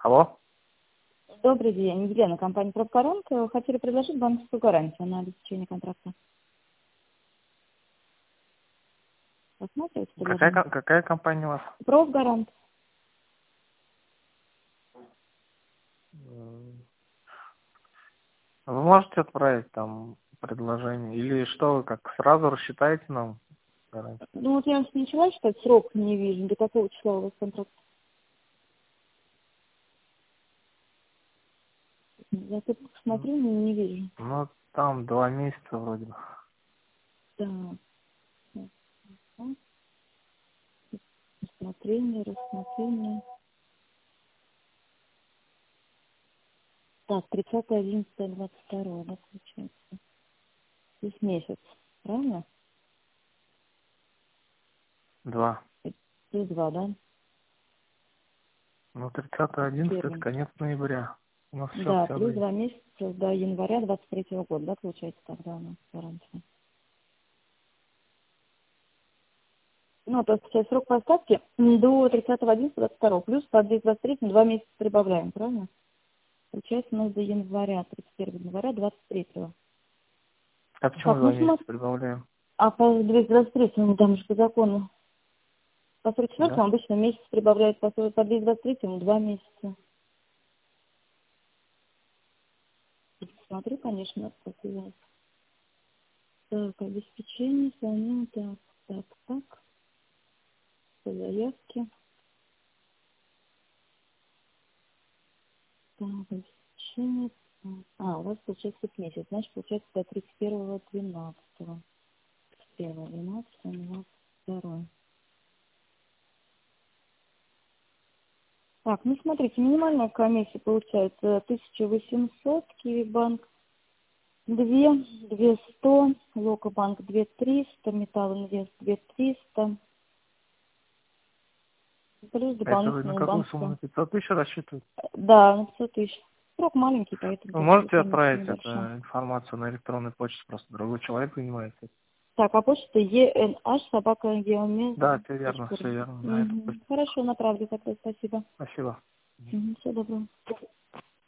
Алло. Добрый день, Елена, компания «Профгарант». Хотели предложить банковскую гарантию на обеспечение контракта. Посмотрите предложение. Какая компания у вас? «Профгарант». Вы можете отправить там предложение? Или что, вы как сразу рассчитаете нам гарантию? Ну вот я вас начала считать, срок не вижу. До какого числа у вас контракт? Я тут посмотрю, но не вижу. Ну, там 2 месяца вроде бы. Так, рассмотрение. Так, 30.11.22, да, получается. Здесь месяц, правильно? 2. Плюс 2, да? Ну, 30.11 это Первый. конец ноября. У нас все Да, плюс октябрь. 2 месяца до января 23 года, да, получается тогда у нас гарантия. Ну, то есть сейчас срок поставки до 30.11.22, плюс по 223 2 месяца прибавляем, правильно? Получается у нас до января, 31 января 23. А почему Так, 2 ну месяца смотри, прибавляем? а по 223, ну там же по закону, по 44 Да? обычно месяц прибавляют, по 223 2 месяца. Смотрю, конечно, как у вас. Так, обеспечение, звоню, так, по заявке. Так, обеспечение. У вас получается тут месяц, значит, получается до 31.12. 1.12.22. Так, ну смотрите, минимальная комиссия получается 1800, Киви-банк 200, Локо-банк 2300, Металл Инвест 2300, плюс Это вы на дополнительная какую сумму? банковская. На 500 тысяч рассчитываете? Да, на 500 тысяч. Срок маленький, поэтому Вы такие можете комиссии отправить небольшие. эту информацию на электронную почту, просто другой человек занимается. Так, а почта Да, все верно, enh@geomes.ru. все верно. На эту почту. Хорошо, направлю тогда, спасибо. Спасибо. Всего доброго.